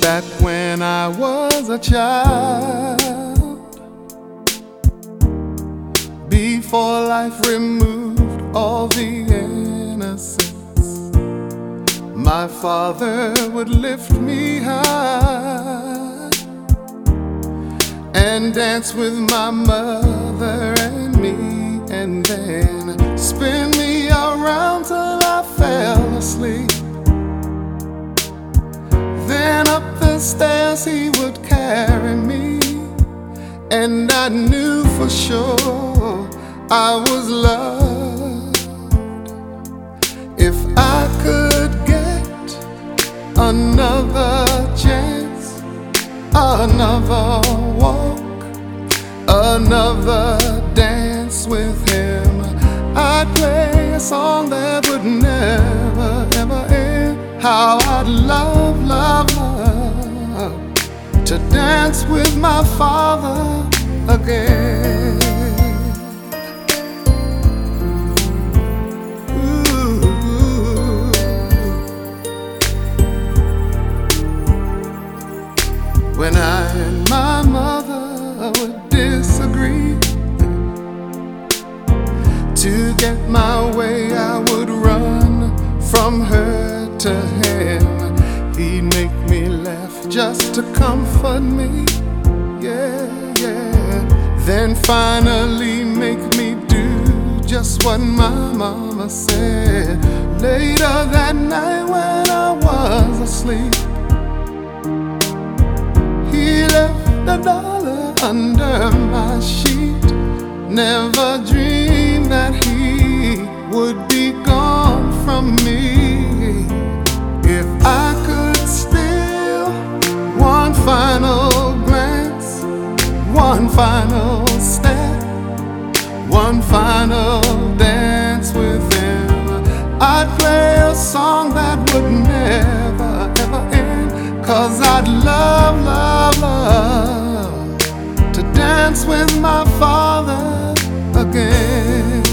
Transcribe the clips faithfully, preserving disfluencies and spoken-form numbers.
Back when I was a child, before life removed all the innocence, my father would lift me high and dance with my mother and me, and then spin me around till I fell asleep. Then up the stairs he would carry me, and I knew for sure I was loved. If I could get another chance, another walk, another dance with him, I'd play a song that would never, ever end. How I'd love, love, love to dance with my father again. Ooh. When I and my mother would disagree, to get my way I would run from her to him. He'd make me laugh just to comfort me, yeah, yeah. Then finally make me do just what my mama said. Later that night when I was asleep, he left a dollar under my sheet. Never dreamed that he would be gone from me. If I could steal one final glance, one final step, one final dance with him, I'd play a song that would never, ever end. 'Cause I'd love, love, love to dance with my father again.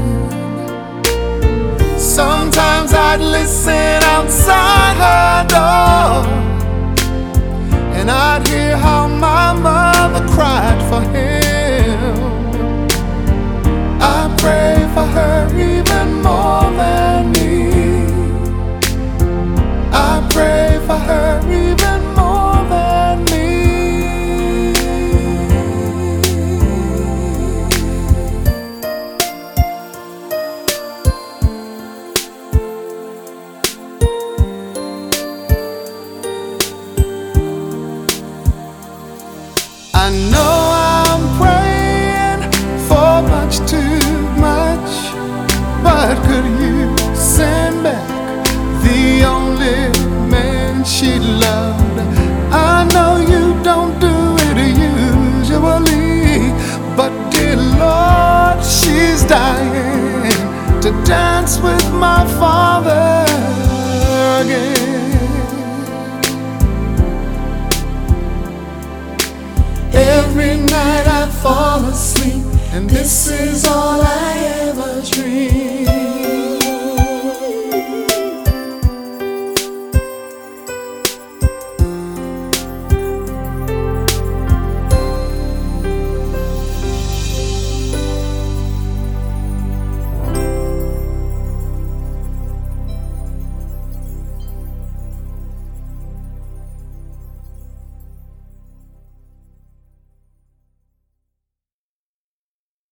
Sometimes I'd listen outside her door, and I'd hear how my mother cried for him. I pray for her even more than me. I pray for her even more than me. I know I'm praying for much too much, but could you send back the only man she loved? I know you don't do it usually, but dear Lord, she's dying to dance with my father again. Every night I fall asleep, and this is all I ever dream.